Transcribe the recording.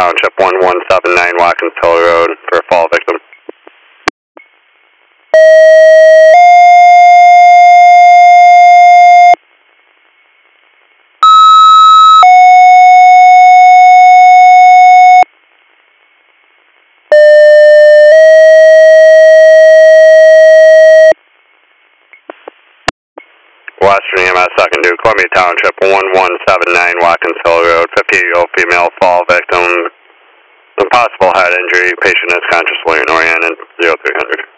Township 1179 Watkins Hill Road for a fall victim. Western EMS second due, Columbia Township 1179 Watkins Hill Road, 58-year-old female fall victim, with possible head injury, patient is consciously oriented, 0300.